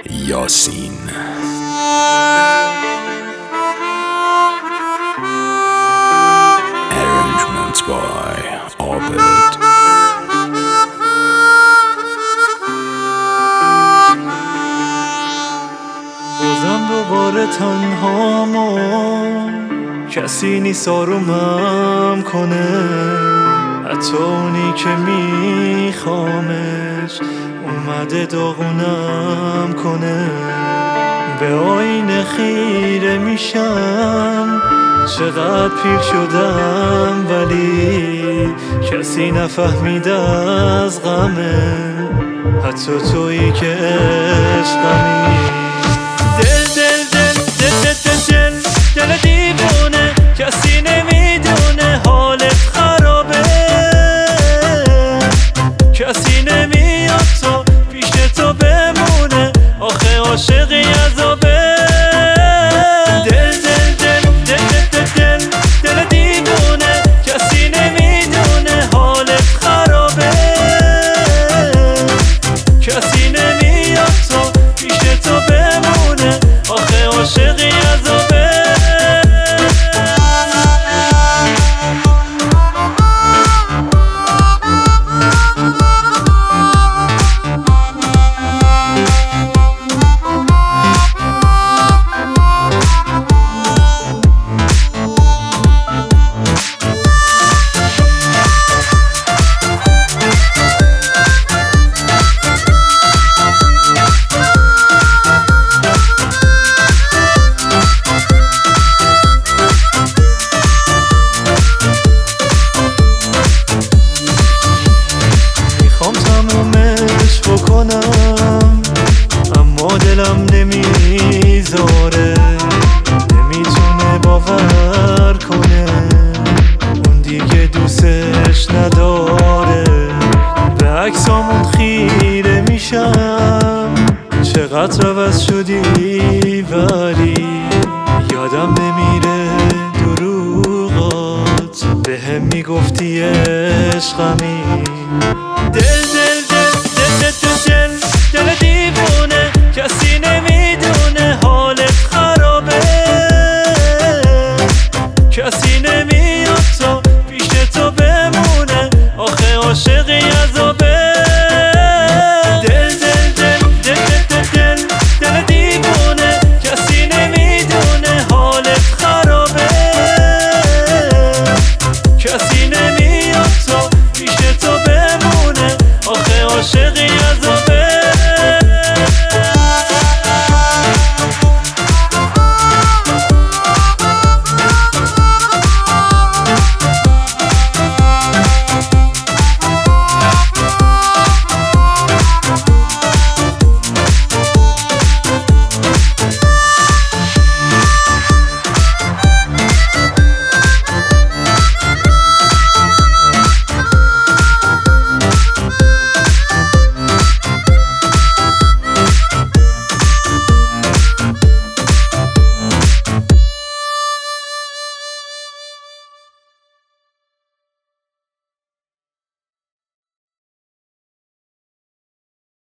یاسین. Arrangement by عابد. بازم دوباره تنهامو، کسی نیست آرومم کنه، حتی اونی که میخوامش اومده داغونم کنه. به آینه خیره میشم، چقدر پیر شدم، ولی کسی نفهمیده از غمه، حتی تویی که عشقمی. دل دیوونه، کسی نمیدونه حالت خرابه، کسی نمیاد تو پیش تو بمونه، آخه عاشقی عذابه. دل دیوونه، کسی نمیدونه حالت خرابه، کسی نمیاد تو پیش تو بمونه، آخه عاشقی عذابه. تمومش بکنم، اما دلم نمیذاره، نمیتونه باور کنه اون دیگه دوستش نداره. به عکسامون خیره میشم، چقدر عوض شدی، ولی یادم نمیره دروغات، بهم میگفتی عشقمی. دل دیوونه، کسی نمیدونه حالت خرابه، کسی نمیاد تو پیش تو بمونه، آخه عاشقی عذابه. دل دیوونه، کسی نمیدونه حالت خرابه، کسی نمیاد تو پیش تو بمونه، آخه عاشقی عذابه.